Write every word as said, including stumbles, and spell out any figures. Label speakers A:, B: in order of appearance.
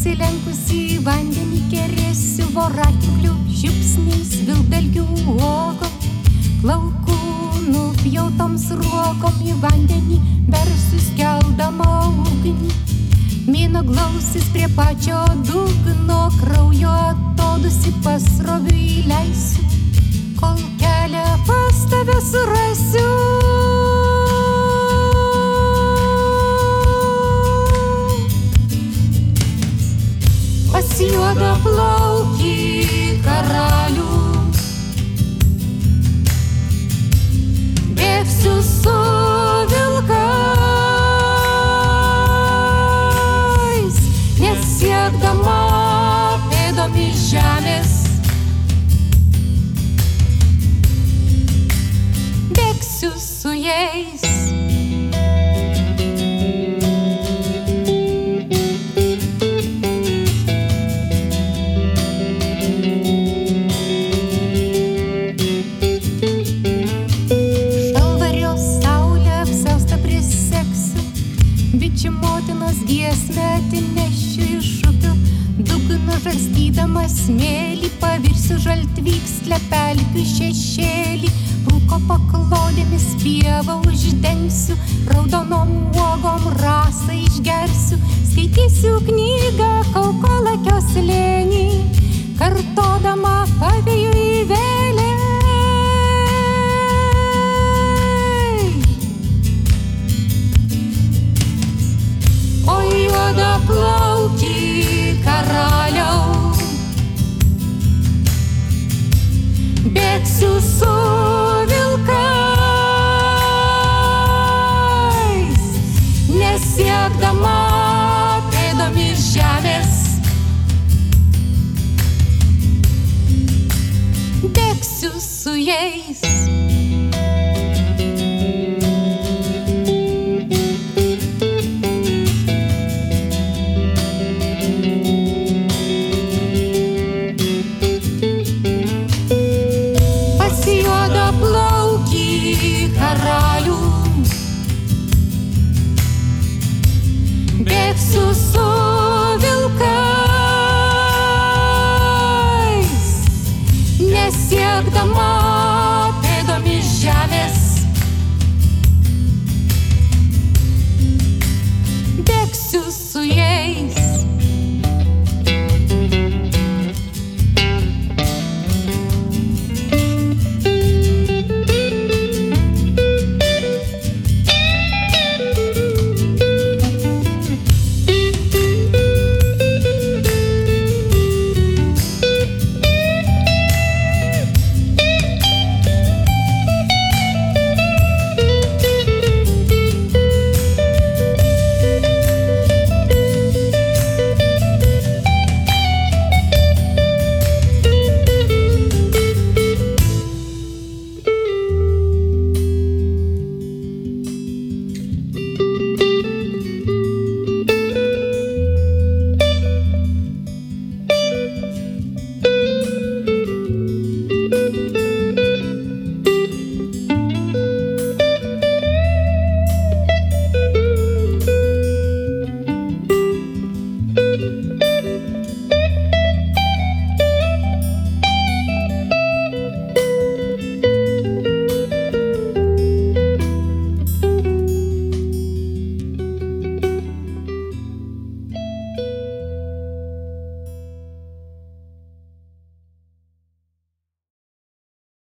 A: Atsilenkusi į vandenį kerėsiu voratinklių žiupsniais vilkdalgių uogom, plaukų nupjautoms ruokom į vandenį bersiu skeldama ugnį. Mino glausis prie pačio dugno, kraujo atodusį pasroviui leisiu, kol kelią pas tave surasiu. Pas juodą plaukį karalių bėgsiu su vilkais, nesiekdama pėdomis žemės. Bėgsiu su jais. Motinos giesmę atinešiu iš upių, dugno žarstydamas smėlį, pavirsiu žaltvykstlę pelkių šešėlį, rūko paklodėmis pievą uždengsiu, raudonom uogom rasą išgersiu, skaitysiu knygą Kaukolakio slėnį, kartodama pavėjų įvėlę. Plaukį karaliau, bėgsiu su vilkais, nesiekdama pėdomis žemės. Bėgsiu su jais. Karalių bėgsiu su vilkais, nesiekdama pėdomis žemės. Bėgsiu su